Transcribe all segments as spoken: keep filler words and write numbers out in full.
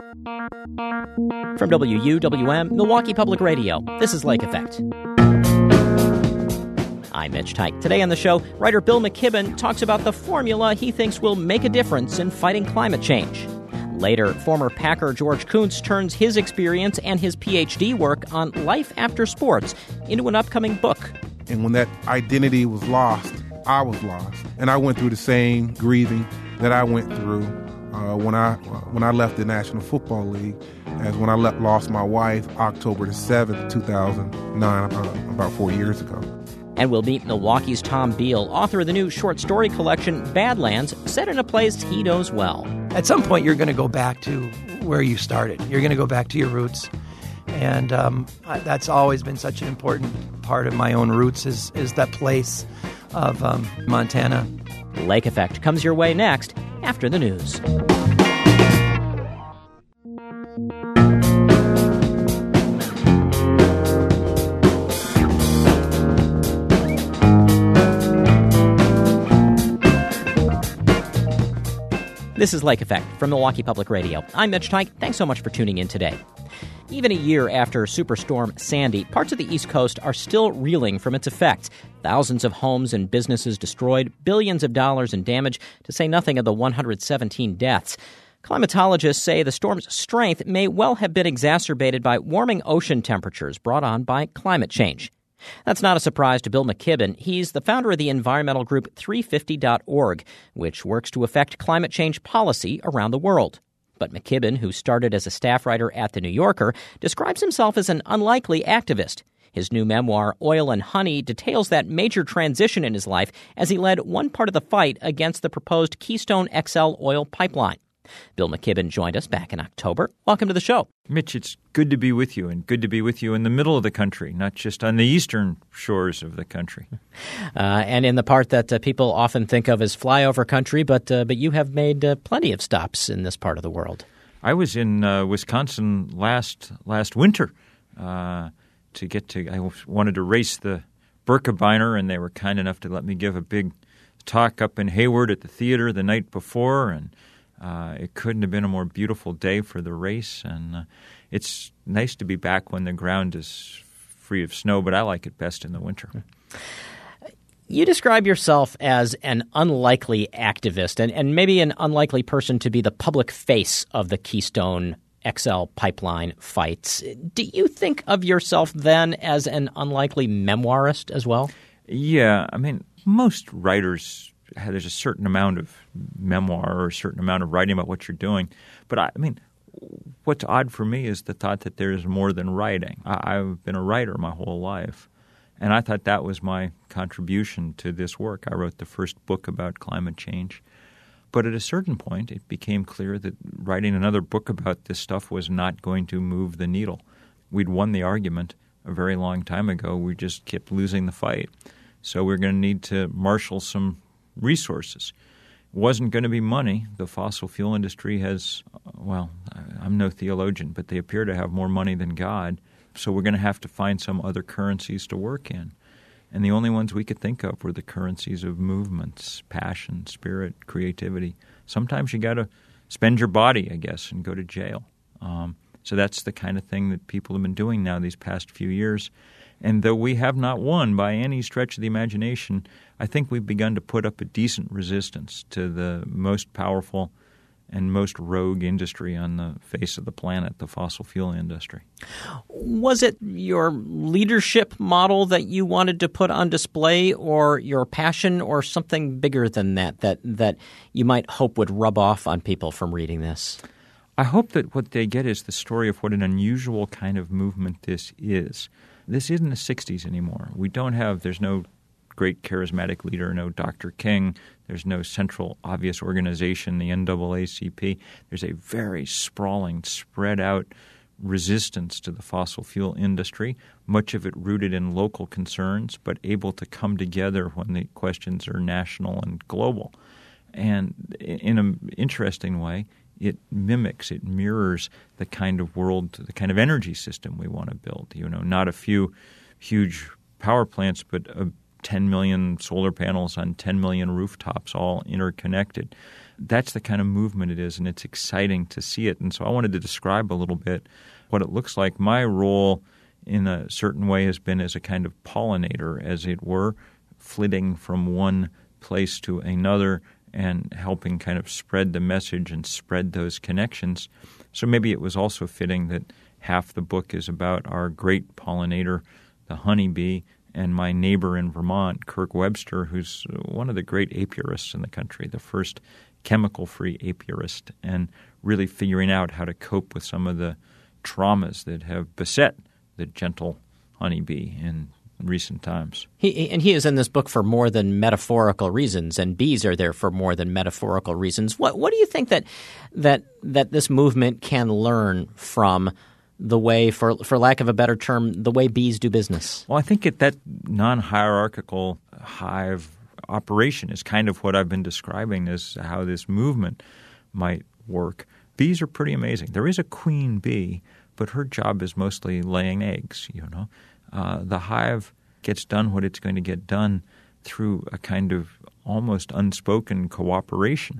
From W U W M, Milwaukee Public Radio, this is Lake Effect. I'm Mitch Teich. Today on the show, writer Bill McKibben talks about the formula he thinks will make a difference in fighting climate change. Later, former Packer George Kuntz turns his experience and his P H D work on life after sports into an upcoming book. And when that identity was lost, I was lost. And I went through the same grieving that I went through uh, when I when I left the National Football League, as when I left, lost my wife October the seventh, two thousand nine, about, about four years ago. And we'll meet Milwaukee's Tom Beal, author of the new short story collection Badlands, set in a place he knows well. At some point, you're going to go back to where you started. You're going to go back to your roots. And um, that's always been such an important part of my own roots is, is that place of um, Montana. Lake Effect comes your way next after the news. This is Lake Effect from Milwaukee Public Radio. I'm Mitch Teich. Thanks so much for tuning in today. Even a year after Superstorm Sandy, parts of the East Coast are still reeling from its effects. Thousands of homes and businesses destroyed, billions of dollars in damage, to say nothing of the one hundred seventeen deaths. Climatologists say the storm's strength may well have been exacerbated by warming ocean temperatures brought on by climate change. That's not a surprise to Bill McKibben. He's the founder of the environmental group three fifty dot org, which works to affect climate change policy around the world. But McKibben, who started as a staff writer at The New Yorker, describes himself as an unlikely activist. His new memoir, Oil and Honey, details that major transition in his life as he led one part of the fight against the proposed Keystone X L oil pipeline. Bill McKibben joined us back in October. Welcome to the show. Mitch, it's good to be with you, and good to be with you in the middle of the country, not just on the eastern shores of the country. Uh, and in the part that uh, people often think of as flyover country, but uh, but you have made uh, plenty of stops in this part of the world. I was in uh, Wisconsin last last winter uh, to get to – I wanted to race the Birkebeiner, and they were kind enough to let me give a big talk up in Hayward at the theater the night before, and Uh, it couldn't have been a more beautiful day for the race, and uh, it's nice to be back when the ground is free of snow, but I like it best in the winter. You describe yourself as an unlikely activist and, and maybe an unlikely person to be the public face of the Keystone X L pipeline fights. Do you think of yourself then as an unlikely memoirist as well? Yeah, I mean, most writers – there's a certain amount of memoir or a certain amount of writing about what you're doing. But, I, I mean, what's odd for me is the thought that there's more than writing. I, I've been a writer my whole life, and I thought that was my contribution to this work. I wrote the first book about climate change. But at a certain point, it became clear that writing another book about this stuff was not going to move the needle. We'd won the argument a very long time ago. We just kept losing the fight. So we're going to need to marshal some resources. It wasn't going to be money. The fossil fuel industry has, well, I'm no theologian, but they appear to have more money than God. So we're going to have to find some other currencies to work in. And the only ones we could think of were the currencies of movements, passion, spirit, creativity. Sometimes you got to spend your body, I guess, and go to jail. Um, so that's the kind of thing that people have been doing now these past few years. And though we have not won by any stretch of the imagination, I think we've begun to put up a decent resistance to the most powerful and most rogue industry on the face of the planet, the fossil fuel industry. Was it your leadership model that you wanted to put on display, or your passion, or something bigger than that, that, that you might hope would rub off on people from reading this? I hope that what they get is the story of what an unusual kind of movement this is. This isn't the sixties anymore. We don't have – there's no great charismatic leader, no Doctor King. There's no central obvious organization, the N double A C P. There's a very sprawling, spread out resistance to the fossil fuel industry, much of it rooted in local concerns, but able to come together when the questions are national and global. And in an interesting way, it mimics, it mirrors the kind of world, the kind of energy system we want to build. You know, not a few huge power plants, but a ten million solar panels on ten million rooftops, all interconnected. That's the kind of movement it is, and it's exciting to see it. And so I wanted to describe a little bit what it looks like. My role in a certain way has been as a kind of pollinator, as it were, flitting from one place to another and helping kind of spread the message and spread those connections. So maybe it was also fitting that half the book is about our great pollinator, the honeybee, and my neighbor in Vermont, Kirk Webster, who's one of the great apiarists in the country, the first chemical-free apiarist, and really figuring out how to cope with some of the traumas that have beset the gentle honeybee in recent times. He, and he is in this book for more than metaphorical reasons, and bees are there for more than metaphorical reasons. What what do you think that that that this movement can learn from the way, for for lack of a better term, the way bees do business? Well, I think it, that non-hierarchical hive operation is kind of what I've been describing as how this movement might work. Bees are pretty amazing. There is a queen bee, but her job is mostly laying eggs, you know. Uh, the hive gets done what it's going to get done through a kind of almost unspoken cooperation.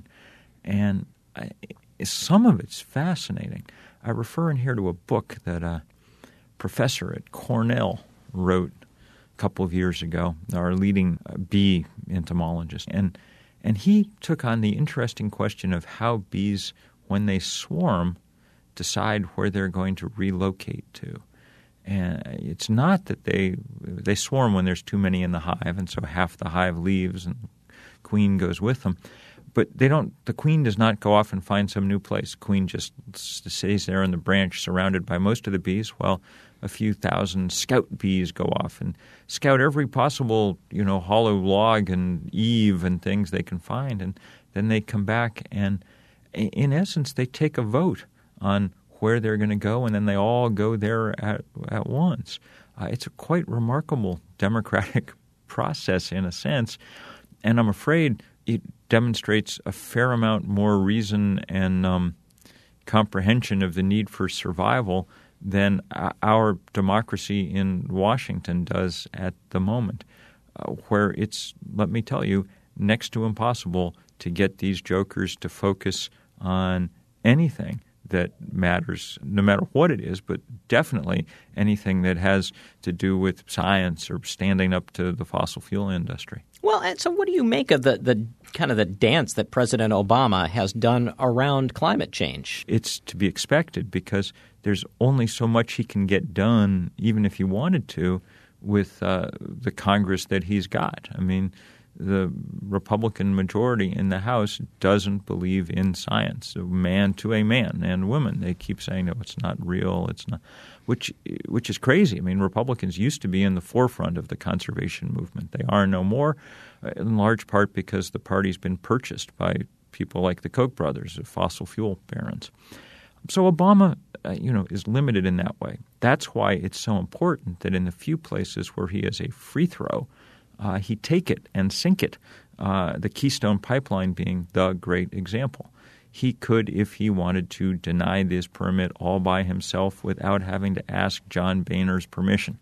And I, some of it's fascinating. I refer in here to a book that a professor at Cornell wrote a couple of years ago, our leading bee entomologist. And, and he took on the interesting question of how bees, when they swarm, decide where they're going to relocate to. And it's not that they they swarm when there's too many in the hive, and so half the hive leaves and the queen goes with them. But they don't. The queen does not go off and find some new place. The queen just stays there in the branch surrounded by most of the bees, while a few thousand scout bees go off and scout every possible, you know, hollow log and eave and things they can find. And then they come back and, in essence, they take a vote on where they're going to go, and then they all go there at at once. Uh, it's a quite remarkable democratic process in a sense, and I'm afraid it demonstrates a fair amount more reason and um, comprehension of the need for survival than our democracy in Washington does at the moment, uh, where it's, let me tell you, next to impossible to get these jokers to focus on anything that matters, no matter what it is, but definitely anything that has to do with science or standing up to the fossil fuel industry. Well, and so what do you make of the, the kind of the dance that President Obama has done around climate change? It's to be expected because there's only so much he can get done, even if he wanted to, with uh, the Congress that he's got. I mean, the Republican majority in the House doesn't believe in science, a man to a man and women. They keep saying, no, it's not real, it's not, which which is crazy. I mean, Republicans used to be in the forefront of the conservation movement. They are no more, in large part because the party's been purchased by people like the Koch brothers, the fossil fuel barons. So Obama, uh, you know, is limited in that way. That's why it's so important that in the few places where he is a free throw, Uh, he take it and sink it, uh, the Keystone Pipeline being the great example. He could, if he wanted to, deny this permit all by himself without having to ask John Boehner's permission.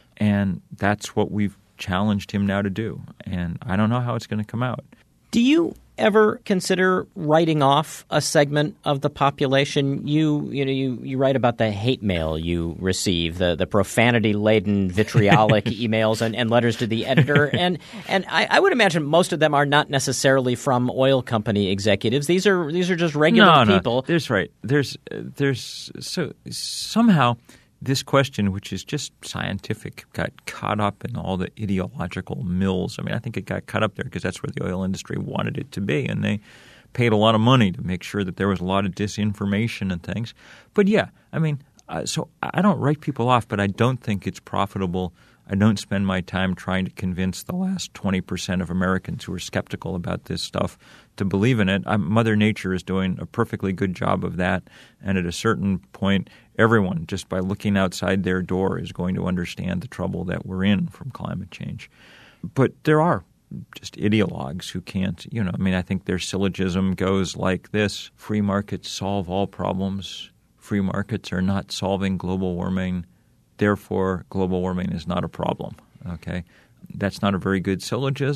And that's what we've challenged him now to do. And I don't know how it's going to come out. Do you ever consider writing off a segment of the population? You you know you, you write about the hate mail you receive, the, the profanity-laden, vitriolic emails and, and letters to the editor, and and I, I would imagine most of them are not necessarily from oil company executives. These are these are just regular no, people. No, there's right. There's there's so somehow. This question, which is just scientific, got caught up in all the ideological mills. I mean, I think it got caught up there because that's where the oil industry wanted it to be, and they paid a lot of money to make sure that there was a lot of disinformation and things. But yeah, I mean, uh, so I don't write people off, but I don't think it's profitable. I don't spend my time trying to convince the last twenty percent of Americans who are skeptical about this stuff to believe in it. I'm, Mother Nature is doing a perfectly good job of that, and at a certain point, everyone, just by looking outside their door, is going to understand the trouble that we're in from climate change. But there are just ideologues who can't, you know, I mean, I think their syllogism goes like this: free markets solve all problems. Free markets are not solving global warming. Therefore, global warming is not a problem. Okay, that's not a very good syllogism,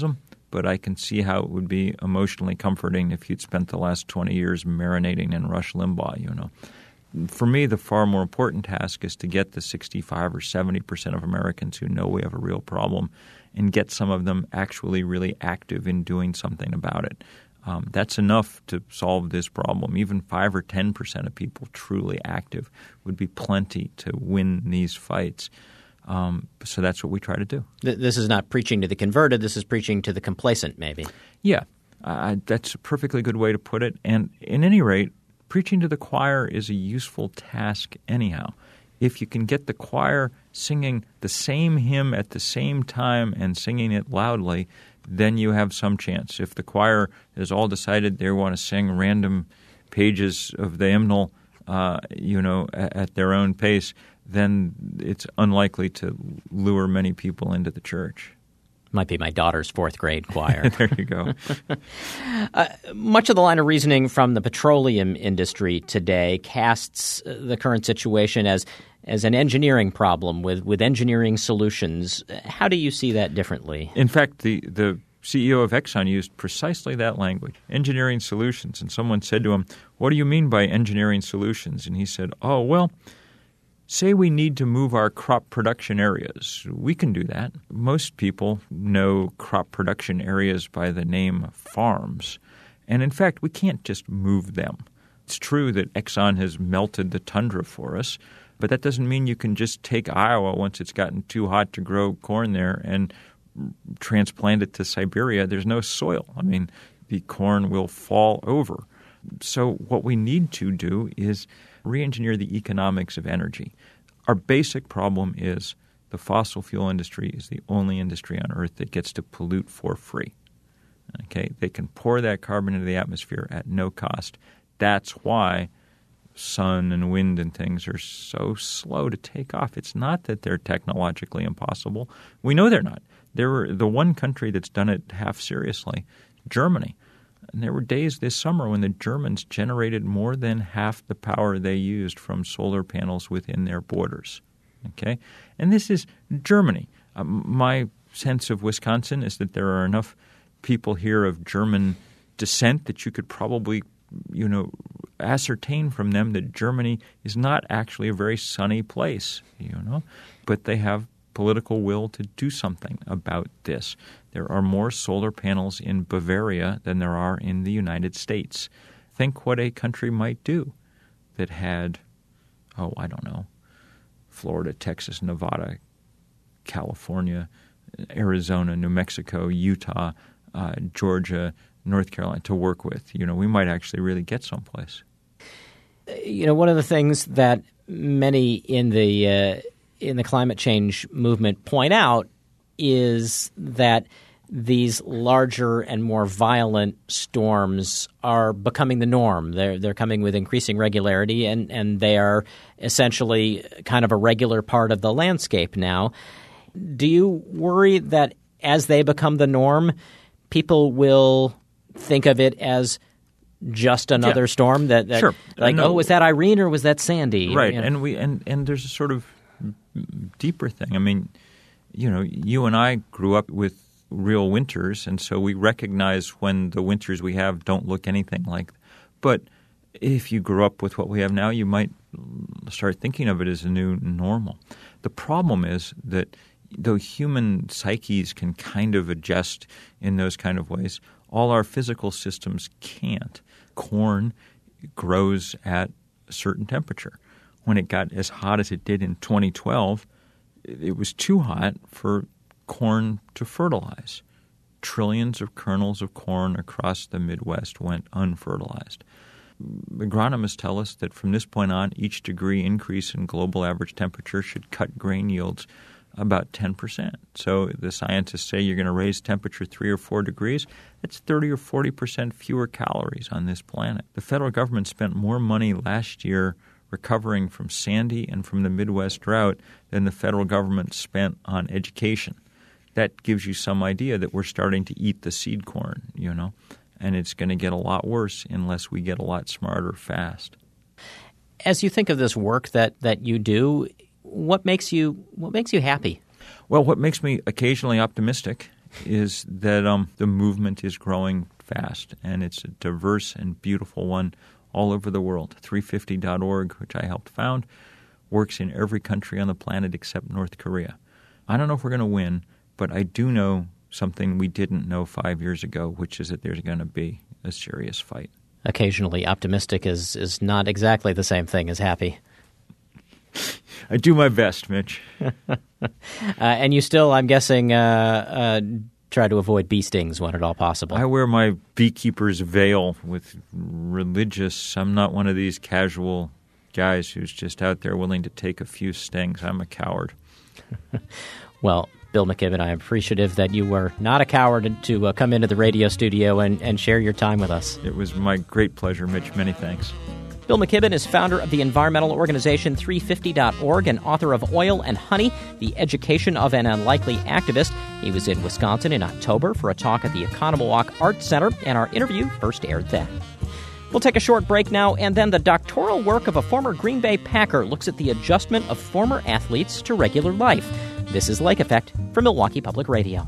but I can see how it would be emotionally comforting if you'd spent the last twenty years marinating in Rush Limbaugh, you know. For me, the far more important task is to get the sixty-five or seventy percent of Americans who know we have a real problem and get some of them actually really active in doing something about it. Um, that's enough to solve this problem. Even five or ten percent of people truly active would be plenty to win these fights. Um, so that's what we try to do. This is not preaching to the converted. This is preaching to the complacent, maybe. Yeah, uh, that's a perfectly good way to put it. And at any rate, preaching to the choir is a useful task anyhow. If you can get the choir singing the same hymn at the same time and singing it loudly, then you have some chance. If the choir has all decided they want to sing random pages of the hymnal, uh, you know, at, at their own pace, then it's unlikely to lure many people into the church. Might be my daughter's fourth grade choir. There you go. uh, much of the line of reasoning from the petroleum industry today casts the current situation as as an engineering problem with, with engineering solutions. How do you see that differently? In fact, the, the C E O of Exxon used precisely that language, engineering solutions. And someone said to him, "What do you mean by engineering solutions?" And he said, "Oh, well, say we need to move our crop production areas. We can do that." Most people know crop production areas by the name farms. And in fact, we can't just move them. It's true that Exxon has melted the tundra for us, but that doesn't mean you can just take Iowa once it's gotten too hot to grow corn there and transplant it to Siberia. There's no soil. I mean, the corn will fall over. So what we need to do is re-engineer the economics of energy. Our basic problem is the fossil fuel industry is the only industry on Earth that gets to pollute for free. Okay, they can pour that carbon into the atmosphere at no cost. That's why sun and wind and things are so slow to take off. It's not that they're technologically impossible. We know they're not. They're the one country that's done it half seriously, Germany. And there were days this summer when the Germans generated more than half the power they used from solar panels within their borders. Okay? And this is Germany. Um, my sense of Wisconsin is that there are enough people here of German descent that you could probably, you know, ascertain from them that Germany is not actually a very sunny place, you know, but they have political will to do something about this. There are more solar panels in Bavaria than there are in the United States. Think what a country might do that had, oh, I don't know, Florida, Texas, Nevada, California, Arizona, New Mexico, Utah, uh, Georgia, North Carolina to work with. You know, we might actually really get someplace. You know, one of the things that many in the uh, in the climate change movement point out is that these larger and more violent storms are becoming the norm. They're they're coming with increasing regularity, and, and they are essentially kind of a regular part of the landscape now. Do you worry that as they become the norm, people will think of it as just another yeah. storm that, that sure. like, no. oh, was that Irene or was that Sandy? Right. You know? And we and, and there's a sort of deeper thing. I mean, you know, you and I grew up with real winters, and so we recognize when the winters we have don't look anything like. But if you grew up with what we have now, you might start thinking of it as a new normal. The problem is that though human psyches can kind of adjust in those kind of ways, all our physical systems can't. Corn grows at a certain temperature. When it got as hot as it did in twenty twelve, it was too hot for corn to fertilize. Trillions of kernels of corn across the Midwest went unfertilized. Agronomists tell us that from this point on, each degree increase in global average temperature should cut grain yields about ten percent. So the scientists say you're going to raise temperature three or four degrees. That's thirty or forty percent fewer calories on this planet. The federal government spent more money last year recovering from Sandy and from the Midwest drought than the federal government spent on education. That gives you some idea that we're starting to eat the seed corn, you know, and it's going to get a lot worse unless we get a lot smarter fast. As you think of this work that, that you do, what makes you what makes you happy? Well, what makes me occasionally optimistic is that um, the movement is growing fast, and it's a diverse and beautiful one all over the world. three fifty dot org, which I helped found, works in every country on the planet except North Korea. I don't know if we're going to win, but I do know something we didn't know five years ago, which is that there's going to be a serious fight. Occasionally, optimistic is, is not exactly the same thing as happy. I do my best, Mitch. uh, and you still, I'm guessing, uh, uh, try to avoid bee stings when at all possible. I wear my beekeeper's veil with religious. I'm not one of these casual guys who's just out there willing to take a few stings. I'm a coward. Well, Bill McKibben, I am appreciative that you were not a coward to uh, come into the radio studio and, and share your time with us. It was my great pleasure, Mitch. Many thanks. Bill McKibben is founder of the environmental organization three fifty dot org and author of Oil and Honey, The Education of an Unlikely Activist. He was in Wisconsin in October for a talk at the Economawalk Arts Center, and our interview first aired then. We'll take a short break now, and then the doctoral work of a former Green Bay Packer looks at the adjustment of former athletes to regular life. This is Lake Effect from Milwaukee Public Radio.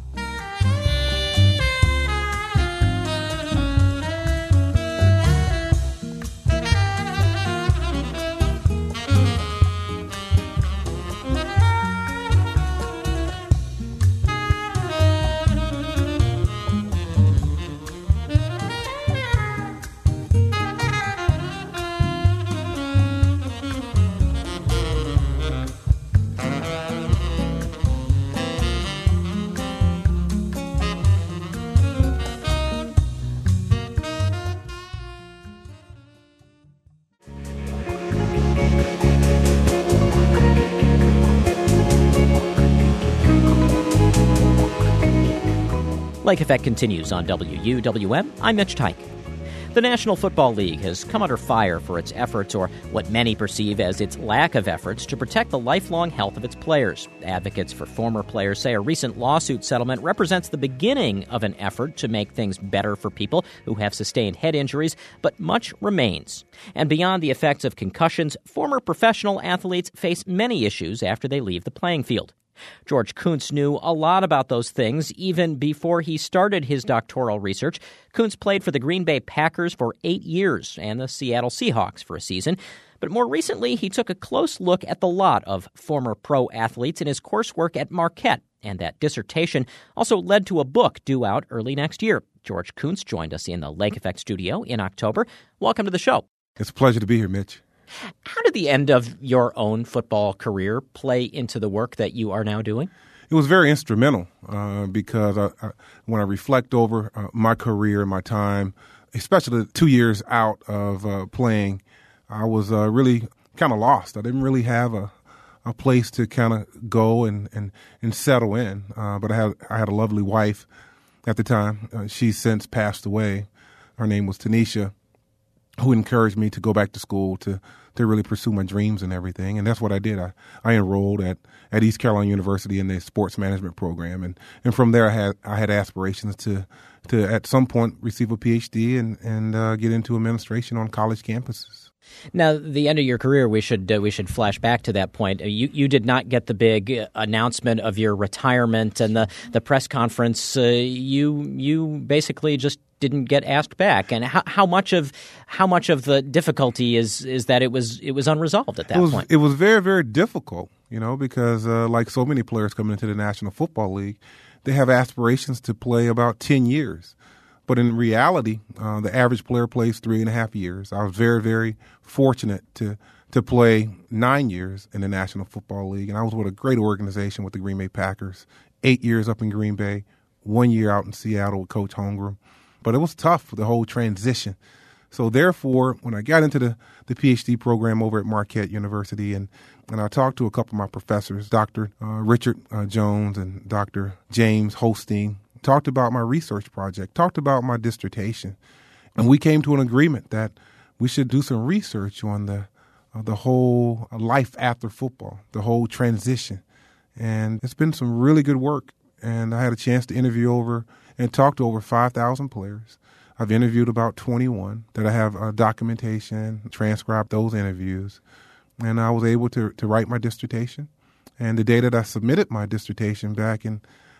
Lake Effect continues on W U W M. I'm Mitch Teich. The National Football League has come under fire for its efforts, or what many perceive as its lack of efforts, to protect the lifelong health of its players. Advocates for former players say a recent lawsuit settlement represents the beginning of an effort to make things better for people who have sustained head injuries, but much remains. And beyond the effects of concussions, former professional athletes face many issues after they leave the playing field. George Kunz knew a lot about those things even before he started his doctoral research. Kunz played for the Green Bay Packers for eight years and the Seattle Seahawks for a season. But more recently, he took a close look at the lot of former pro athletes in his coursework at Marquette. And that dissertation also led to a book due out early next year. George Kunz joined us in the Lake Effect studio in October. Welcome to the show. It's a pleasure to be here, Mitch. How did the end of your own football career play into the work that you are now doing? It was very instrumental uh, because I, I, when I reflect over uh, my career and my time, especially the two years out of uh, playing, I was uh, really kind of lost. I didn't really have a, a place to kind of go and, and, and settle in. Uh, but I had I had a lovely wife at the time. Uh, she's since passed away. Her name was Tanisha, who encouraged me to go back to school to to really pursue my dreams and everything. And that's what I did. I, I enrolled at, at East Carolina University in the sports management program. And, and from there, I had I had aspirations to to at some point receive a P H D and, and uh, get into administration on college campuses. Now, the end of your career, we should uh, we should flash back to that point. You you did not get the big announcement of your retirement and the, the press conference. Uh, you you basically just didn't get asked back. And how, how much of how much of the difficulty is is that it was it was unresolved at that it was, point? It was very very difficult, you know, because uh, like so many players coming into the National Football League, they have aspirations to play about ten years. But in reality, uh, the average player plays three and a half years. I was very, very fortunate to to play nine years in the National Football League, and I was with a great organization with the Green Bay Packers, eight years up in Green Bay, one year out in Seattle with Coach Holmgren. But it was tough, the whole transition. So therefore, when I got into the, the P H D program over at Marquette University, and, and I talked to a couple of my professors, Doctor Uh, Richard uh, Jones and Doctor James Holstein, talked about my research project, talked about my dissertation, and we came to an agreement that we should do some research on the uh, the whole life after football, the whole transition. And it's been some really good work, and I had a chance to interview over and talk to over five thousand players. I've interviewed about twenty-one that I have uh, documentation, transcribed those interviews, and I was able to, to write my dissertation. And the day that I submitted my dissertation back in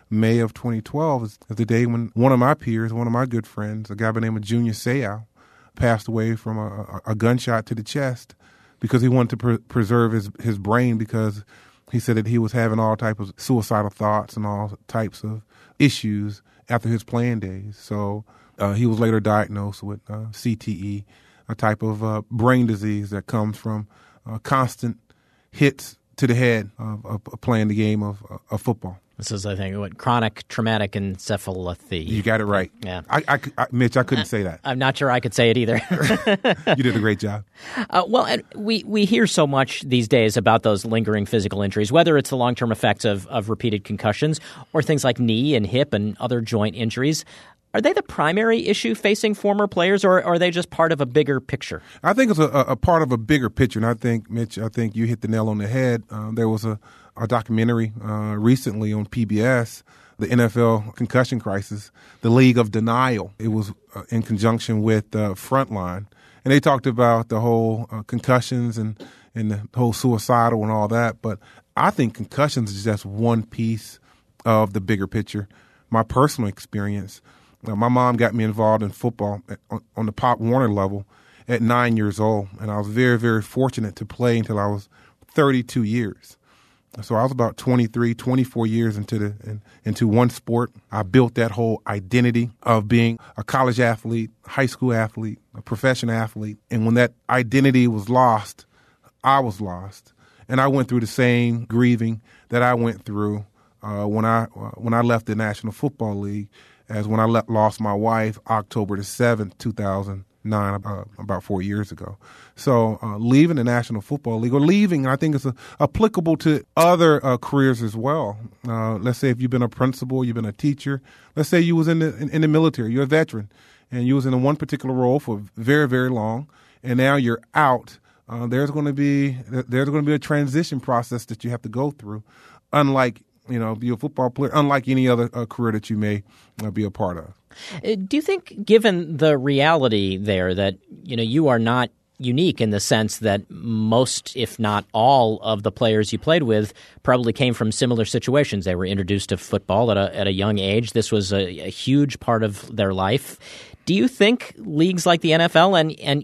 May of twenty twelve is the day when one of my peers, one of my good friends, a guy by the name of Junior Seau, passed away from a, a gunshot to the chest because he wanted to pre- preserve his, his brain because he said that he was having all types of suicidal thoughts and all types of issues after his playing days. So uh, he was later diagnosed with uh, C T E, a type of uh, brain disease that comes from uh, constant hits to the head of, of, of playing the game of, of football. This is, I think, what chronic traumatic encephalopathy. You got it right. Yeah, I, I, I, Mitch, I couldn't say that. I'm not sure I could say it either. You did a great job. Uh, well, and we, we hear so much these days about those lingering physical injuries, whether it's the long-term effects of, of repeated concussions or things like knee and hip and other joint injuries. Are they the primary issue facing former players, or are they just part of a bigger picture? I think it's a, a part of a bigger picture, and I think, Mitch, I think you hit the nail on the head. Uh, there was a, a documentary uh, recently on P B S, the N F L Concussion Crisis, the League of Denial. It was uh, in conjunction with uh, Frontline, and they talked about the whole uh, concussions and, and the whole suicidal and all that. But I think concussions is just one piece of the bigger picture. My personal experience. Uh, my mom got me involved in football at, on, on the Pop Warner level at nine years old, and I was very, very fortunate to play until I was thirty-two years. So I was about twenty-three, twenty-four years into the in, into one sport. I built that whole identity of being a college athlete, high school athlete, a professional athlete, and when that identity was lost, I was lost, and I went through the same grieving that I went through uh, when I uh, when I left the National Football League. As when I le- lost my wife October the seventh, two thousand nine, uh, about four years ago. So uh, leaving the National Football League, or leaving, I think it's a, applicable to other uh, careers as well. Uh, let's say if you've been a principal, you've been a teacher. Let's say you was in the in, in the military, you're a veteran, and you was in a one particular role for very, very long, and now you're out. Uh, there's going to be there's going to be a transition process that you have to go through, unlike you know, be a football player, unlike any other uh, career that you may uh, be a part of. Uh, do you think, given the reality there, that you know you are not unique in the sense that most, if not all, of the players you played with probably came from similar situations? They were introduced to football at a at a young age. This was a, a huge part of their life. Do you think leagues like the N F L and, and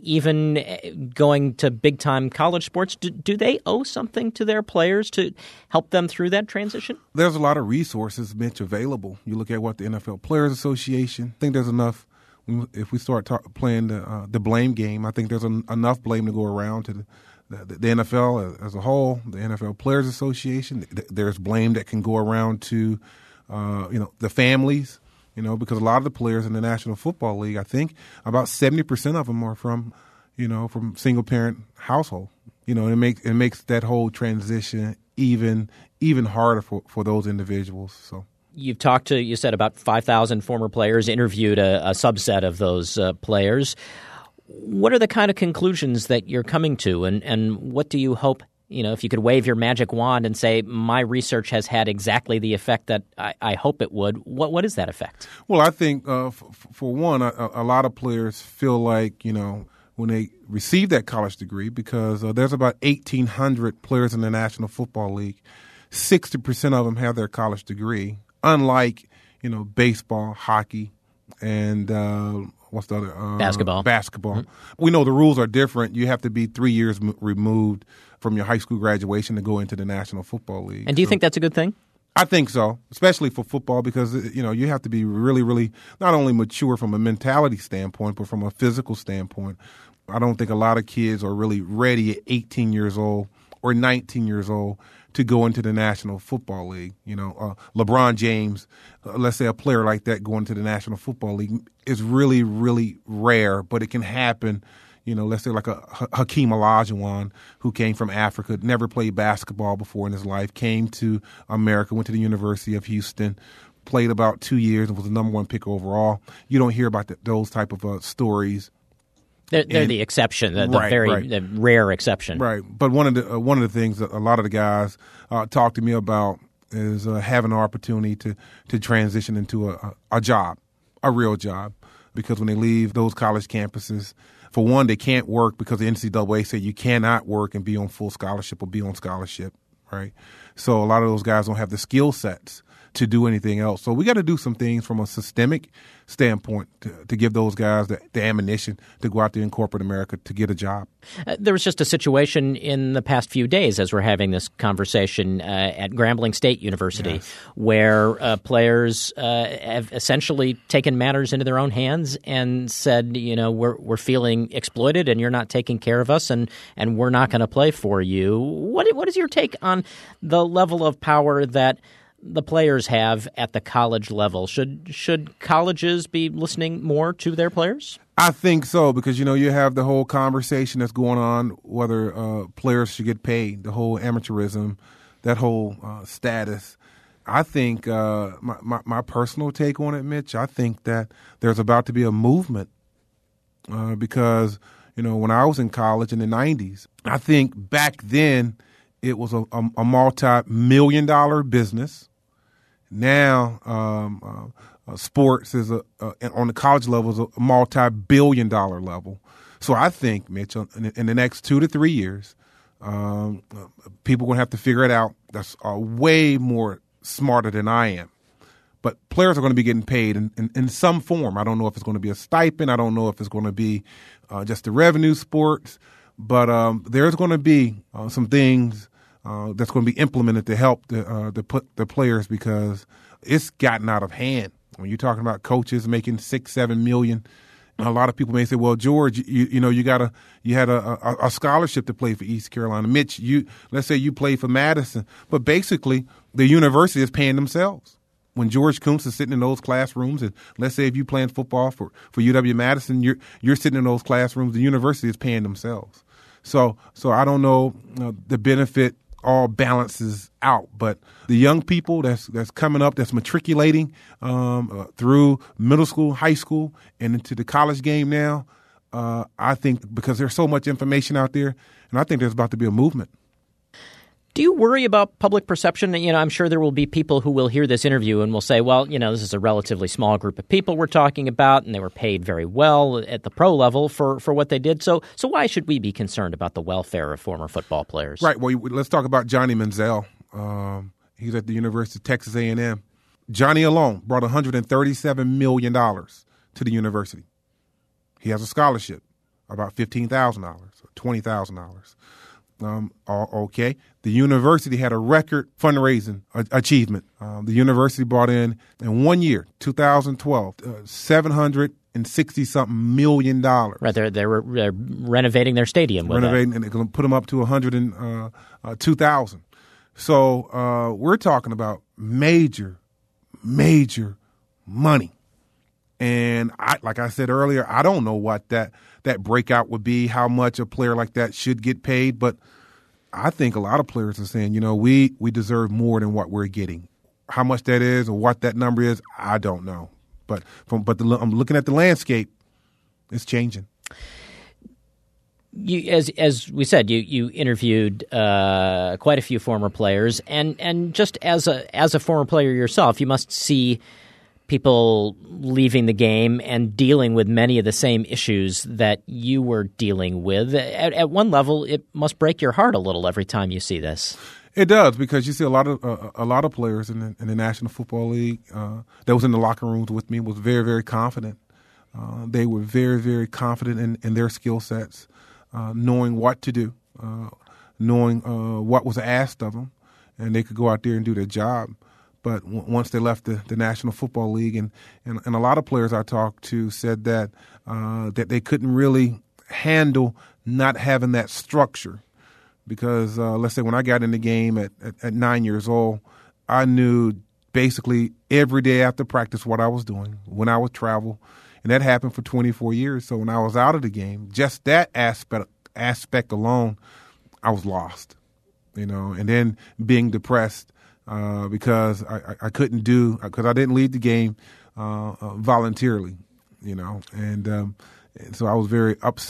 even going to big-time college sports, do, do they owe something to their players to help them through that transition? There's a lot of resources, Mitch, available. You look at what the N F L Players Association, I think there's enough. If we start talk, playing the, uh, the blame game, I think there's an, enough blame to go around to the, the, the N F L as a whole, the N F L Players Association. There's blame that can go around to uh, you know the families. You know, because a lot of the players in the National Football League, I think about seventy percent of them are from, you know, from single parent household. You know, it makes it makes that whole transition even even harder for, for those individuals. So you've talked to, you said about five thousand former players, interviewed a, a subset of those uh, players. What are the kind of conclusions that you're coming to, and, and what do you hope? You know, if you could wave your magic wand and say, my research has had exactly the effect that I, I hope it would, what what is that effect? Well, I think, uh, f- for one, a, a lot of players feel like, you know, when they receive that college degree, because uh, there's about eighteen hundred players in the National Football League, sixty percent of them have their college degree, unlike, you know, baseball, hockey, and uh, what's the other? Uh, basketball. Basketball. Mm-hmm. We know the rules are different. You have to be three years m- removed from your high school graduation to go into the National Football League. And do you so, think that's a good thing? I think so, especially for football, because, you know, you have to be really, really not only mature from a mentality standpoint, but from a physical standpoint. I don't think a lot of kids are really ready at eighteen years old or nineteen years old to go into the National Football League. You know, uh, LeBron James, uh, let's say a player like that going to the National Football League is really, really rare, but it can happen. You know, let's say like a Hakeem Olajuwon, who came from Africa, never played basketball before in his life, came to America, went to the University of Houston, played about two years and was the number one pick overall. You don't hear about the, those type of uh, stories. They're, they're and, the exception, the, the right, very right. the rare exception. Right. But one of the uh, one of the things that a lot of the guys uh, talk to me about is uh, having an opportunity to, to transition into a, a job, a real job, because when they leave those college campuses, for one, they can't work because the N C double A said you cannot work and be on full scholarship or be on scholarship, right? So a lot of those guys don't have the skill sets to do anything else. So we got to do some things from a systemic standpoint to, to give those guys the, the ammunition to go out there in corporate America to get a job. Uh, there was just a situation in the past few days as we're having this conversation uh, at Grambling State University yes. where uh, players uh, have essentially taken matters into their own hands and said, you know, we're we're feeling exploited and you're not taking care of us and, and we're not going to play for you. What What is your take on the level of power that the players have at the college level? Should should colleges be listening more to their players? I think so, because, you know, you have the whole conversation that's going on whether uh, players should get paid, the whole amateurism, that whole uh, status. I think uh, my, my, my personal take on it, Mitch, I think that there's about to be a movement uh, because, you know, when I was in college in the nineties, I think back then it was a, a, a multi-million dollar business. Now, um, uh, uh, sports is a, uh, on the college level is a multi-billion dollar level. So I think, Mitch, in, in the next two to three years, um, uh, people are going to have to figure it out. That's uh, way more smarter than I am. But players are going to be getting paid in, in, in some form. I don't know if it's going to be a stipend. I don't know if it's going to be uh, just the revenue sports. But um, there's going to be uh, some things Uh, that's going to be implemented to help the uh, the put the players, because it's gotten out of hand. When you're talking about coaches making six, seven million, a lot of people may say, "Well, George, you, you know, you got a you had a, a, a scholarship to play for East Carolina." Mitch, you let's say you played for Madison, but basically the university is paying themselves. When George Kuntz is sitting in those classrooms, and let's say if you're playing football for, for U W Madison, you're you're sitting in those classrooms. The university is paying themselves. So so I don't know uh, the benefit all balances out, but the young people that's that's coming up, that's matriculating um, uh, through middle school, high school, and into the college game now, uh, I think because there's so much information out there, and I think there's about to be a movement. Do you worry about public perception? You know, I'm sure there will be people who will hear this interview and will say, well, you know, this is a relatively small group of people we're talking about, and they were paid very well at the pro level for, for what they did. So so why should we be concerned about the welfare of former football players? Right. Well, let's talk about Johnny Manziel. Um, he's at the University of Texas A and M. Johnny alone brought one hundred thirty-seven million dollars to the university. He has a scholarship, about fifteen thousand dollars or twenty thousand dollars. Um, okay. The university had a record fundraising achievement. Um, the university brought in, in one year, two thousand twelve, uh, seven hundred sixty something million dollars. Right. They're, they're, they're renovating their stadium. With renovating, that. And they're going to put them up to one hundred two thousand. So uh, we're talking about major, major money. And I, like I said earlier, I don't know what that, that breakout would be, how much a player like that should get paid. But I think a lot of players are saying, you know, we, we deserve more than what we're getting. How much that is or what that number is, I don't know. But from but the, I'm looking at the landscape, it's changing. You, as as we said, you you interviewed uh, quite a few former players, and, and just as a as a former player yourself, you must see people leaving the game and dealing with many of the same issues that you were dealing with. At, at one level, it must break your heart a little every time you see this. It does, because you see a lot of uh, a lot of players in the, in the National Football League uh, that was in the locker rooms with me was very, very confident. Uh, they were very, very confident in, in their skill sets, uh, knowing what to do, uh, knowing uh, what was asked of them, and they could go out there and do their job. But w- once they left the, the National Football League, and, and, and a lot of players I talked to said that uh, that they couldn't really handle not having that structure. Because uh, let's say when I got in the game at, at, at nine years old, I knew basically every day after practice what I was doing, when I would travel. And that happened for twenty-four years. So when I was out of the game, just that aspect aspect alone, I was lost, you know, and then being depressed. Uh, because I, I couldn't do – because I didn't lead the game uh, uh, voluntarily, you know. And, um, and so I was very upset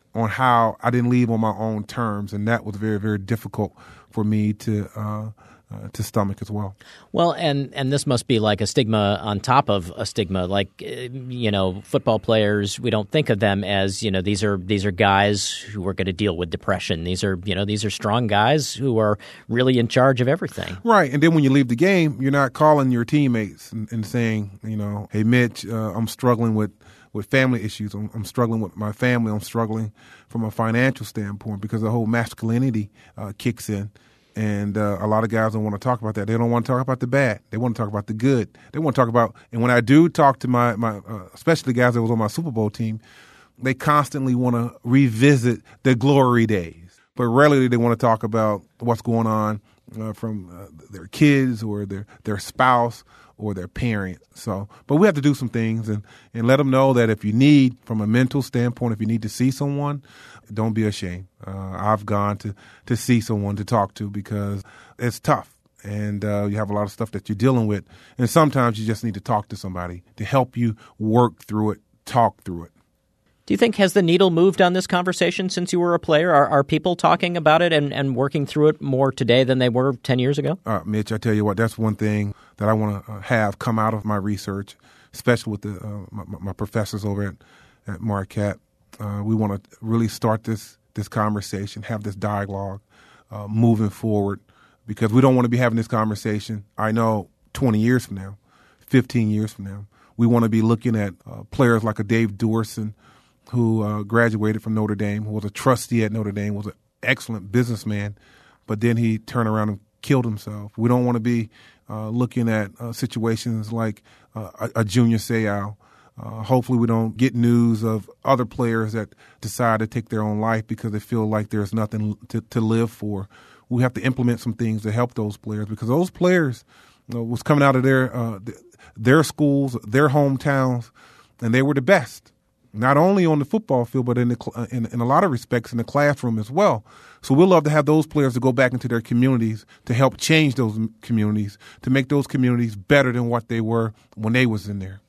on how I didn't leave on my own terms, and that was very, very difficult for me to uh, uh, to stomach as well. Well, and, and this must be like a stigma on top of a stigma. Like, uh, you know, football players, we don't think of them as, you know, these are these are guys who are going to deal with depression. These are, you know, these are strong guys who are really in charge of everything. Right. And then when you leave the game, you're not calling your teammates and, and saying, you know, hey, Mitch, uh, I'm struggling with with family issues. I'm, I'm struggling with my family. I'm struggling from a financial standpoint because the whole masculinity uh, kicks in. And uh, a lot of guys don't want to talk about that. They don't want to talk about the bad. They want to talk about the good. They want to talk about, and when I do talk to my, my uh, especially guys that was on my Super Bowl team, they constantly want to revisit the glory days. But rarely they want to talk about what's going on uh, from uh, their kids or their, their spouse or their parent. So, but we have to do some things and, and let them know that if you need, from a mental standpoint, if you need to see someone, don't be ashamed. Uh, I've gone to, to see someone to talk to because it's tough and uh, you have a lot of stuff that you're dealing with. And sometimes you just need to talk to somebody to help you work through it, talk through it. Do you think, has the needle moved on this conversation since you were a player? Are, are people talking about it and, and working through it more today than they were ten years ago? Uh, Mitch, I tell you what, that's one thing that I want to have come out of my research, especially with the uh, my, my professors over at, at Marquette. Uh, we want to really start this this conversation, have this dialogue uh, moving forward, because we don't want to be having this conversation, I know, twenty years from now, fifteen years from now. We want to be looking at uh, players like a Dave Dorson, who uh, graduated from Notre Dame, who was a trustee at Notre Dame, was an excellent businessman, but then he turned around and killed himself. We don't want to be uh, looking at uh, situations like uh, a, a Junior Seau. Uh, hopefully we don't get news of other players that decide to take their own life because they feel like there's nothing to, to live for. We have to implement some things to help those players because those players you know, was coming out of their uh, their schools, their hometowns, and they were the best. Not only on the football field, but in, the, in in a lot of respects in the classroom as well. So we'd love to have those players to go back into their communities to help change those communities, to make those communities better than what they were when they was in there.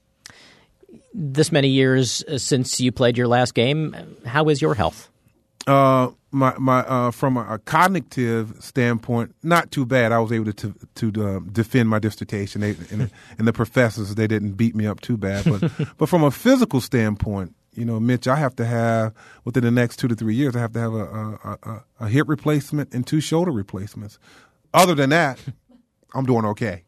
This many years since you played your last game, how is your health? Uh, my my uh, from a, a cognitive standpoint, not too bad. I was able to to, to uh, defend my dissertation, they, and, and the professors they didn't beat me up too bad. But but from a physical standpoint, you know, Mitch, I have to have within the next two to three years, I have to have a a, a, a hip replacement and two shoulder replacements. Other than that, I'm doing okay.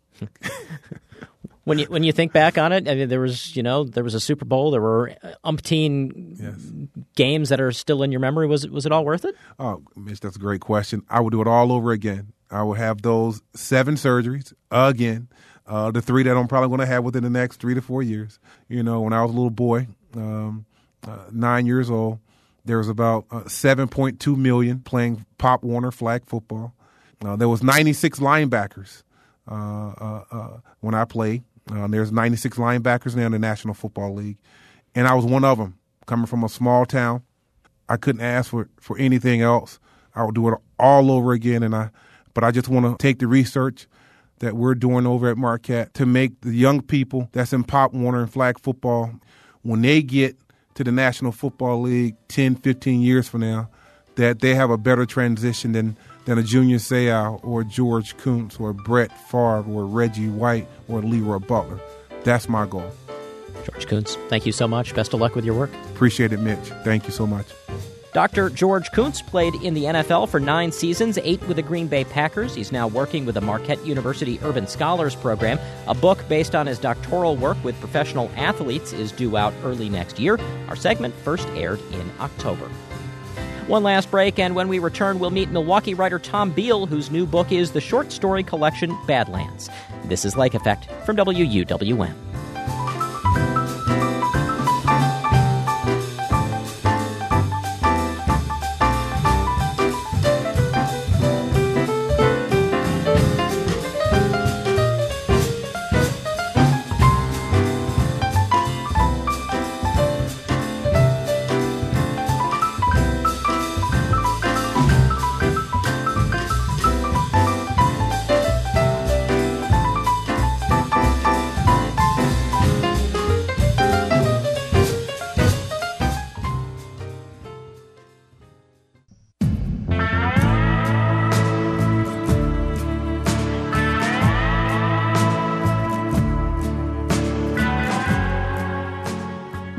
When you when you think back on it, I mean, there was you know there was a Super Bowl, there were umpteen yes. games that are still in your memory. Was it was it all worth it? Oh, Mitch, that's a great question. I would do it all over again. I would have those seven surgeries again, uh, the three that I'm probably going to have within the next three to four years. You know, when I was a little boy, um, uh, nine years old, there was about uh, seven point two million playing Pop Warner flag football. Uh, there was ninety-six linebackers uh, uh, uh, when I played. Uh, there's ninety-six linebackers now in the National Football League, and I was one of them. Coming from a small town, I couldn't ask for, for anything else. I would do it all over again, and I. But I just want to take the research that we're doing over at Marquette to make the young people that's in Pop Warner and flag football, when they get to the National Football League ten, fifteen years from now, that they have a better transition than than a Junior Seau or George Kuntz or Brett Favre or Reggie White or Leroy Butler. That's my goal. George Kuntz, thank you so much. Best of luck with your work. Appreciate it, Mitch. Thank you so much. Doctor George Kuntz played in the N F L for nine seasons, eight with the Green Bay Packers. He's now working with the Marquette University Urban Scholars Program. A book based on his doctoral work with professional athletes is due out early next year. Our segment first aired in October. One last break, and when we return, we'll meet Milwaukee writer Tom Beal, whose new book is the short story collection Badlands. This is Lake Effect from W U W M.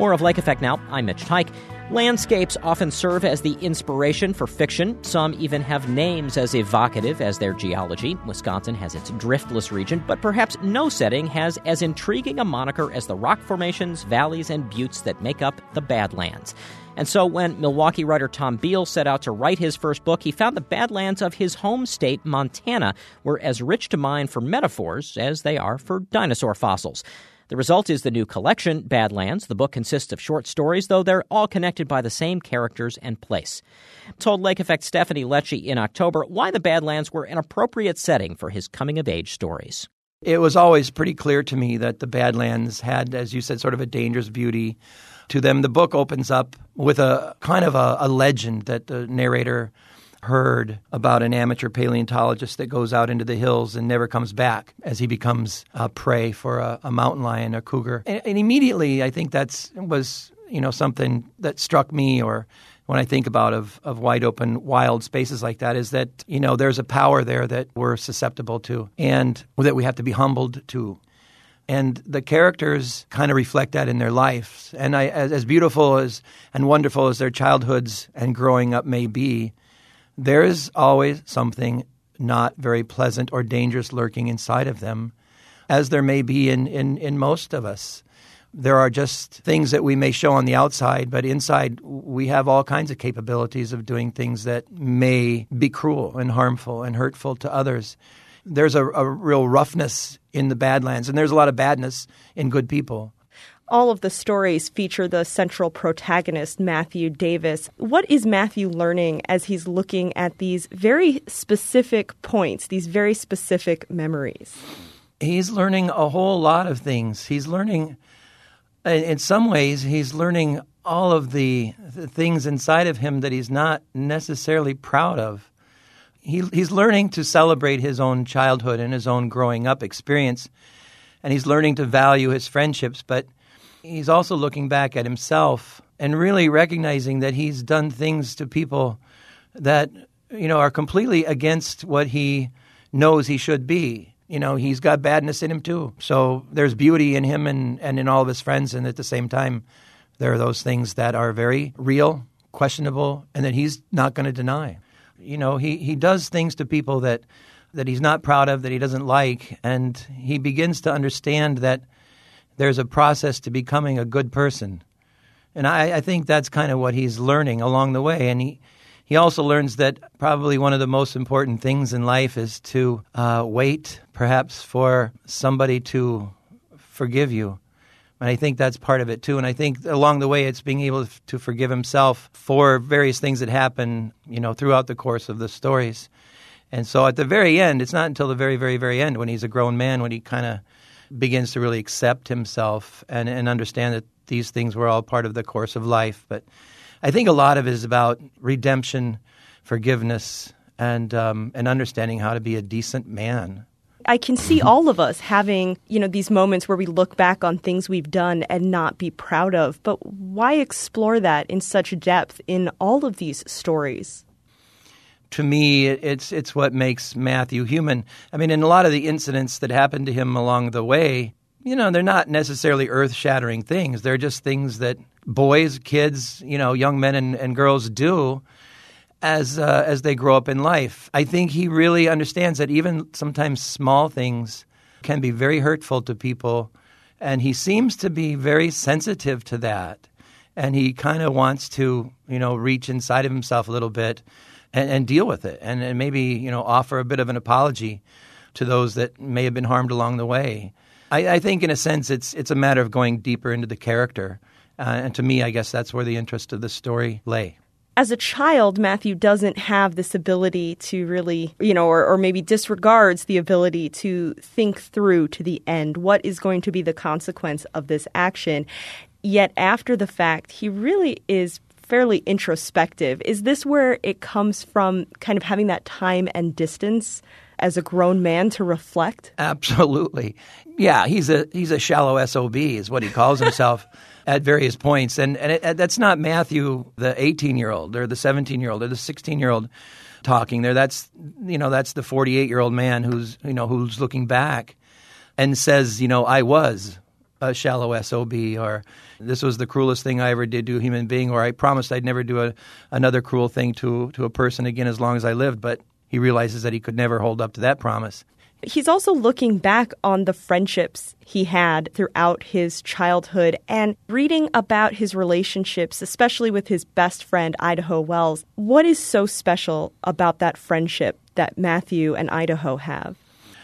More of Lake Effect now. I'm Mitch Teich. Landscapes often serve as the inspiration for fiction. Some even have names as evocative as their geology. Wisconsin has its driftless region, but perhaps no setting has as intriguing a moniker as the rock formations, valleys, and buttes that make up the Badlands. And so when Milwaukee writer Tom Beal set out to write his first book, he found the Badlands of his home state, Montana, were as rich to mine for metaphors as they are for dinosaur fossils. The result is the new collection, Badlands. The book consists of short stories, though they're all connected by the same characters and place. Told Lake Effect Stephanie Lecce in October why the Badlands were an appropriate setting for his coming-of-age stories. It was always pretty clear to me that the Badlands had, as you said, sort of a dangerous beauty to them. The book opens up with a kind of a, a legend that the narrator heard about an amateur paleontologist that goes out into the hills and never comes back as he becomes a prey for a, a mountain lion, a cougar. And, and immediately, I think that's was you know something that struck me, or when I think about of, of wide open, wild spaces like that, is that you know there's a power there that we're susceptible to, and that we have to be humbled to. And the characters kind of reflect that in their lives. And I, as, as beautiful as and wonderful as their childhoods and growing up may be, there is always something not very pleasant or dangerous lurking inside of them, as there may be in, in, in most of us. There are just things that we may show on the outside, but inside we have all kinds of capabilities of doing things that may be cruel and harmful and hurtful to others. There's a, a real roughness in the Badlands, and there's a lot of badness in good people. All of the stories feature the central protagonist, Matthew Davis. What is Matthew learning as he's looking at these very specific points, these very specific memories? He's learning a whole lot of things. He's learning, in some ways, he's learning all of the, the things inside of him that he's not necessarily proud of. He, he's learning to celebrate his own childhood and his own growing up experience, and he's learning to value his friendships, but he's also looking back at himself and really recognizing that he's done things to people that, you know, are completely against what he knows he should be. You know, he's got badness in him too. So there's beauty in him and, and in all of his friends, and at the same time, there are those things that are very real, questionable, and that he's not going to deny. You know, he, he does things to people that, that he's not proud of, that he doesn't like, and he begins to understand that there's a process to becoming a good person. And I, I think that's kind of what he's learning along the way. And he, he also learns that probably one of the most important things in life is to uh, wait, perhaps, for somebody to forgive you. And I think that's part of it, too. And I think along the way, it's being able to forgive himself for various things that happen, you know, throughout the course of the stories. And so at the very end, it's not until the very, very, very end when he's a grown man, when he kind of begins to really accept himself and, and understand that these things were all part of the course of life. But I think a lot of it is about redemption, forgiveness, and um, and understanding how to be a decent man. I can see all of us having, you know, these moments where we look back on things we've done and not be proud of. But why explore that in such depth in all of these stories? To me, it's it's what makes Matthew human. I mean, in a lot of the incidents that happened to him along the way, you know, they're not necessarily earth-shattering things. They're just things that boys, kids, you know, young men and, and girls do as uh, as they grow up in life. I think he really understands that even sometimes small things can be very hurtful to people, and he seems to be very sensitive to that. And he kind of wants to, you know, reach inside of himself a little bit and, and deal with it, and, and maybe, you know, offer a bit of an apology to those that may have been harmed along the way. I, I think, in a sense, it's it's a matter of going deeper into the character. Uh, and to me, I guess that's where the interest of the story lay. As a child, Matthew doesn't have this ability to really, you know, or, or maybe disregards the ability to think through to the end what is going to be the consequence of this action. Yet after the fact, he really is fairly introspective. Is this where it comes from, kind of having that time and distance as a grown man to reflect? Absolutely. Yeah, he's a he's a shallow S O B is what he calls himself at various points. And and it, that's not Matthew, the eighteen-year-old or the seventeen-year-old or the sixteen-year-old talking there. That's, you know, that's the forty-eight-year-old man who's, you know, who's looking back and says, you know, I was a shallow S O B, or this was the cruelest thing I ever did to a human being, or I promised I'd never do a, another cruel thing to, to a person again as long as I lived. But he realizes that he could never hold up to that promise. He's also looking back on the friendships he had throughout his childhood and reading about his relationships, especially with his best friend, Idaho Wells. What is so special about that friendship that Matthew and Idaho have?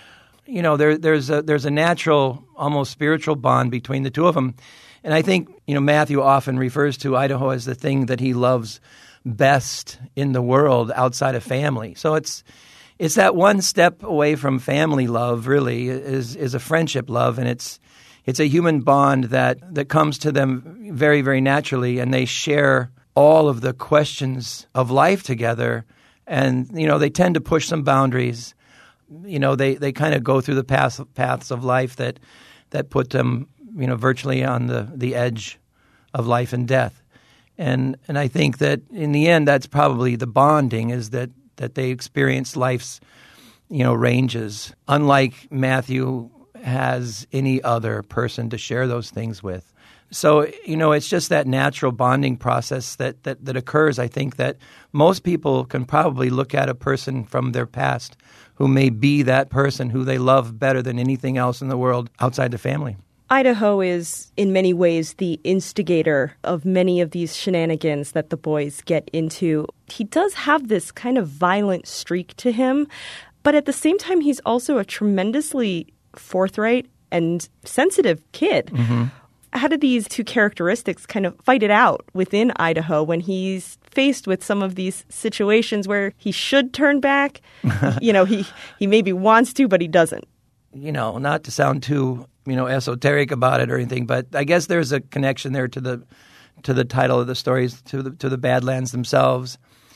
You know, there, there's a there's a natural, almost spiritual bond between the two of them. And I think, you know, Matthew often refers to Idaho as the thing that he loves best in the world outside of family. So it's it's that one step away from family love, really, is is a friendship love, and it's it's a human bond that, that comes to them very, very naturally, and they share all of the questions of life together. And, you know, they tend to push some boundaries. You know, they, they kind of go through the paths, paths of life that that put them, you know, virtually on the, the edge of life and death. And and I think that in the end, that's probably the bonding, is that, that they experience life's, you know, ranges, unlike Matthew has any other person to share those things with. So, you know, it's just that natural bonding process that, that, that occurs. I think that most people can probably look at a person from their past who may be that person who they love better than anything else in the world outside the family. Idaho is, in many ways, the instigator of many of these shenanigans that the boys get into. He does have this kind of violent streak to him, but at the same time, he's also a tremendously forthright and sensitive kid. Mm-hmm. How do these two characteristics kind of fight it out within Idaho when he's faced with some of these situations where he should turn back? you know, he, he maybe wants to, but he doesn't. You know, not to sound too, you know, esoteric about it or anything, but I guess there's a connection there to the to the title of the stories, to the, to the Badlands themselves,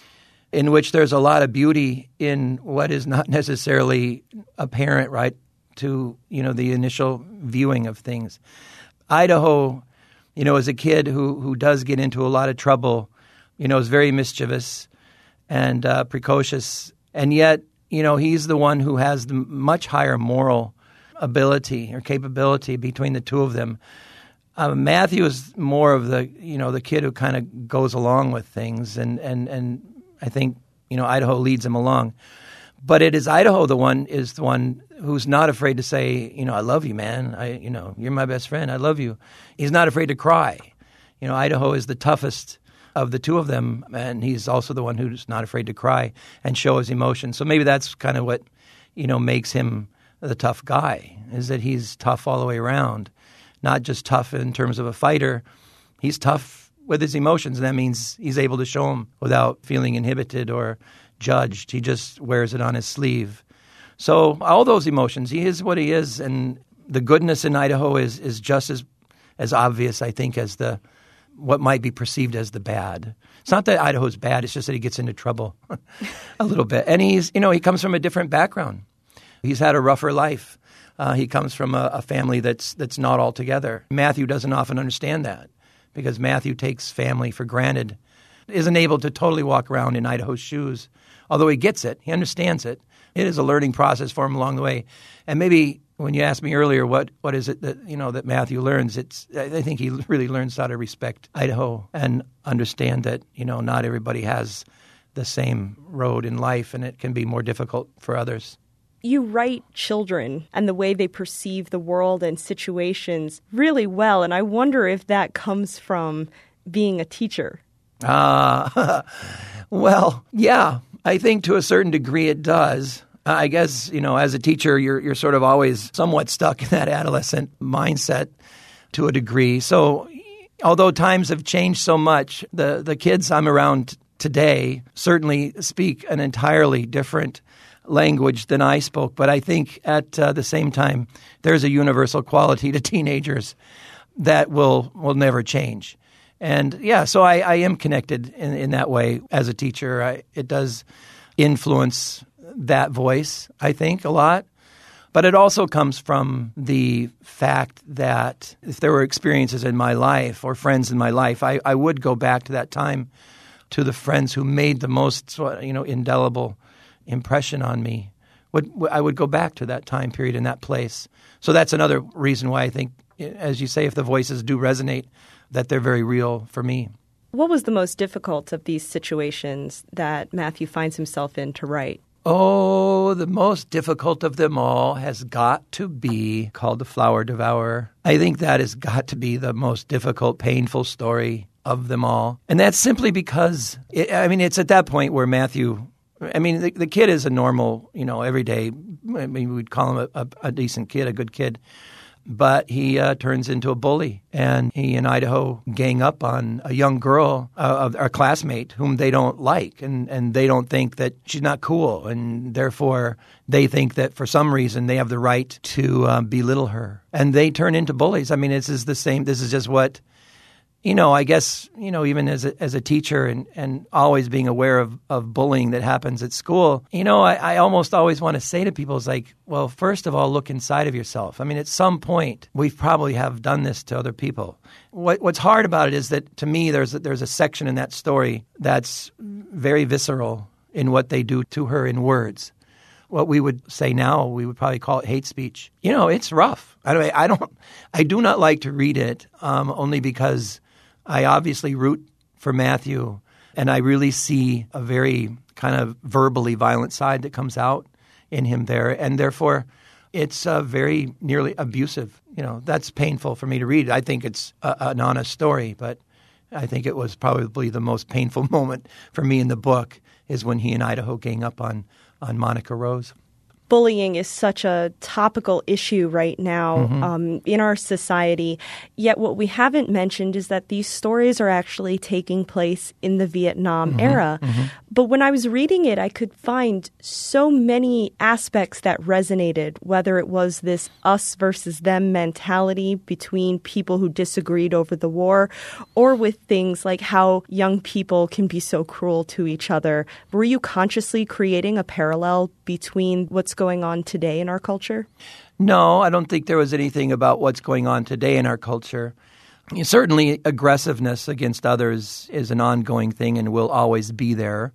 in which there's a lot of beauty in what is not necessarily apparent, right, to, you know, the initial viewing of things. Idaho, you know, is a kid who, who does get into a lot of trouble, you know, is very mischievous and uh, precocious. And yet, you know, he's the one who has the much higher moral ability or capability between the two of them. Uh, Matthew is more of the, you know, the kid who kind of goes along with things. And, and, and I think, you know, Idaho leads him along. But it is Idaho the one is the one who's not afraid to say, you know, I love you, man. I, you know, you're my best friend. I love you. He's not afraid to cry. You know, Idaho is the toughest of the two of them, and he's also the one who's not afraid to cry and show his emotion. So maybe that's kind of what, you know, makes him the tough guy, is that he's tough all the way around. Not just tough in terms of a fighter. He's tough with his emotions, and that means he's able to show them without feeling inhibited or judged. He just wears it on his sleeve. So all those emotions, he is what he is, and the goodness in Idaho is is just as as obvious, I think, as the what might be perceived as the bad. It's not that Idaho's bad; it's just that he gets into trouble a little bit, and he's you know he comes from a different background. He's had a rougher life. Uh, he comes from a, a family that's that's not all together. Matthew doesn't often understand that because Matthew takes family for granted, isn't able to totally walk around in Idaho's shoes. Although he gets it, he understands it. It is a learning process for him along the way. And maybe when you asked me earlier, what, what is it that you know that Matthew learns? It's I think he really learns how to respect Idaho and understand that you know not everybody has the same road in life, and it can be more difficult for others. You write children and the way they perceive the world and situations really well, and I wonder if that comes from being a teacher. Ah, uh, well, yeah. I think to a certain degree it does. I guess, you know, as a teacher, you're you're sort of always somewhat stuck in that adolescent mindset to a degree. So although times have changed so much, the, the kids I'm around today certainly speak an entirely different language than I spoke. But I think at uh, the same time, there's a universal quality to teenagers that will will never change. And yeah, so I, I am connected in, in that way as a teacher. I, it does influence that voice, I think, a lot. But it also comes from the fact that if there were experiences in my life or friends in my life, I, I would go back to that time, to the friends who made the most, you know, indelible impression on me. Would I would go back to that time period in that place. So that's another reason why I think as you say, if the voices do resonate, that they're very real for me. What was the most difficult of these situations that Matthew finds himself in to write? Oh, the most difficult of them all has got to be called The Flower Devourer. I think that has got to be the most difficult, painful story of them all. And that's simply because, it, I mean, it's at that point where Matthew, I mean, the, the kid is a normal, you know, everyday, I mean, we'd call him a, a, a decent kid, a good kid. But he uh, turns into a bully, and he and Idaho gang up on a young girl, uh, a classmate, whom they don't like, and, and they don't think that she's not cool, and therefore they think that for some reason they have the right to uh, belittle her. And they turn into bullies. I mean, this is the same, this is just what, you know, I guess, you know, even as a, as a teacher and, and always being aware of, of bullying that happens at school, you know, I, I almost always want to say to people, it's like, well, first of all, look inside of yourself. I mean, at some point, we probably have done this to other people. What, what's hard about it is that, to me, there's a, there's a section in that story that's very visceral in what they do to her in words. What we would say now, we would probably call it hate speech. You know, it's rough. I don't, I don't, I do not like to read it, um, only because I obviously root for Matthew, and I really see a very kind of verbally violent side that comes out in him there, and therefore it's uh, very nearly abusive. You know, that's painful for me to read. I think it's a, an honest story, but I think it was probably the most painful moment for me in the book is when he and Idaho gang up on, on Monica Rose. Bullying is such a topical issue right now mm-hmm. um, in our society. Yet what we haven't mentioned is that these stories are actually taking place in the Vietnam mm-hmm. era. Mm-hmm. But when I was reading it, I could find so many aspects that resonated, whether it was this us versus them mentality between people who disagreed over the war, or with things like how young people can be so cruel to each other. Were you consciously creating a parallel between what's going on today in our culture? No, I don't think there was anything about what's going on today in our culture. Certainly, aggressiveness against others is an ongoing thing and will always be there.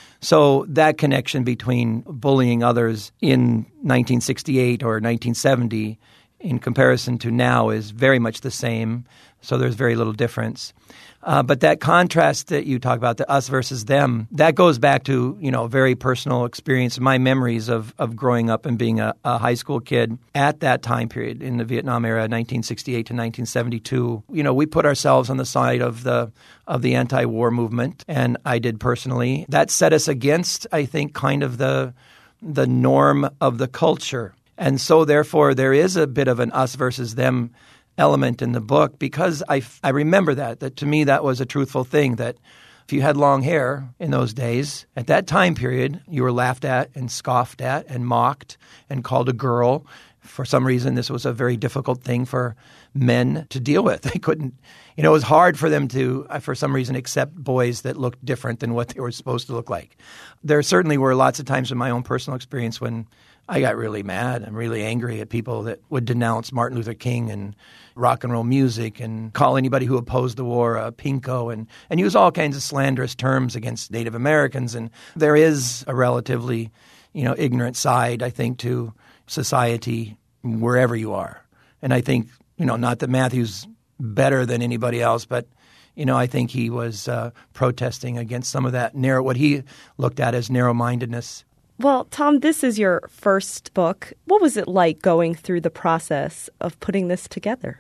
So that connection between bullying others in nineteen sixty-eight or nineteen seventy in comparison to now is very much the same. So there's very little difference. Uh, but that contrast that you talk about, the us versus them, that goes back to, you know, very personal experience, my memories of, of growing up and being a, a high school kid at that time period in the Vietnam era, nineteen sixty-eight to nineteen seventy-two. You know, we put ourselves on the side of the of the anti-war movement, and I did personally. That set us against, I think, kind of the the norm of the culture. And so, therefore, there is a bit of an us versus them element in the book, because I, I remember that, that to me that was a truthful thing, that if you had long hair in those days, at that time period, you were laughed at and scoffed at and mocked and called a girl. For some reason, this was a very difficult thing for men to deal with. They couldn't, you know, it was hard for them to, for some reason, accept boys that looked different than what they were supposed to look like. There certainly were lots of times in my own personal experience when I got really mad and really angry at people that would denounce Martin Luther King and rock and roll music and call anybody who opposed the war a pinko and, and use all kinds of slanderous terms against Native Americans. And there is a relatively, you know, ignorant side, I think, to society wherever you are. And I think, you know, not that Matthew's better than anybody else, but, you know, I think he was uh, protesting against some of that narrow, what he looked at as narrow-mindedness. Well, Tom, this is your first book. What was it like going through the process of putting this together?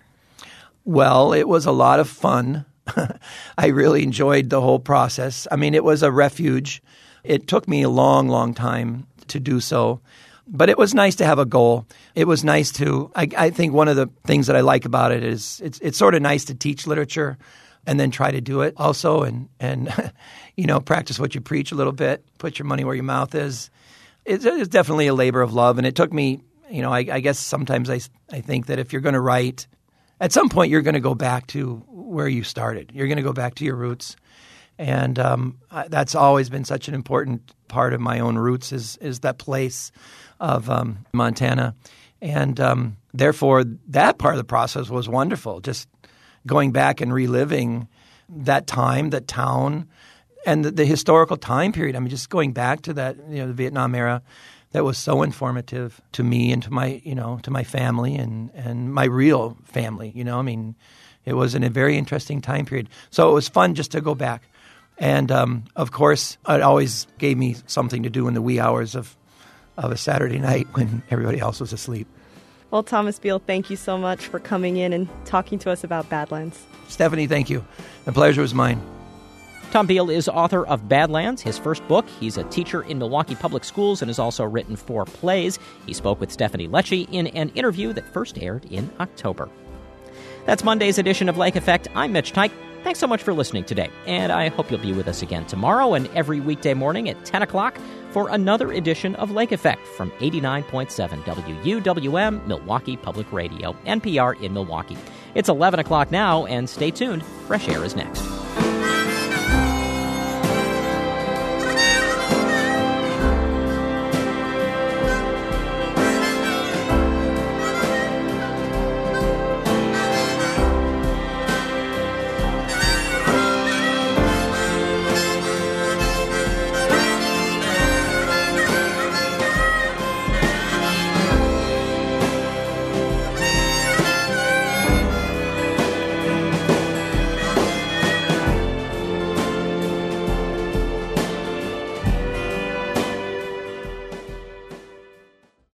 Well, it was a lot of fun. I really enjoyed the whole process. I mean, it was a refuge. It took me a long, long time to do so. But it was nice to have a goal. It was nice to, I, I think one of the things that I like about it is it's it's sort of nice to teach literature and then try to do it also and, and you know, practice what you preach a little bit, put your money where your mouth is. It's, it's definitely a labor of love. And it took me, you know, I, I guess sometimes I, I think that if you're going to write, at some point you're going to go back to where you started. You're going to go back to your roots. And um, that's always been such an important part of my own roots is is that place of um, Montana. And um, therefore, that part of the process was wonderful, just going back and reliving that time, that town, and the, the historical time period. I mean, just going back to that, you know, the Vietnam era, that was so informative to me and to my, you know, to my family and, and my real family. You know, I mean, it was in a very interesting time period. So it was fun just to go back. And, um, of course, it always gave me something to do in the wee hours of, of a Saturday night when everybody else was asleep. Well, Thomas Beal, thank you so much for coming in and talking to us about Badlands. Stephanie, thank you. The pleasure was mine. Tom Beal is author of Badlands, his first book. He's a teacher in Milwaukee Public Schools and has also written four plays. He spoke with Stephanie Lecce in an interview that first aired in October. That's Monday's edition of Lake Effect. I'm Mitch Teich. Thanks so much for listening today, and I hope you'll be with us again tomorrow and every weekday morning at ten o'clock for another edition of Lake Effect from eighty-nine point seven W U W M, Milwaukee Public Radio, N P R in Milwaukee. It's eleven o'clock now, and stay tuned. Fresh Air is next.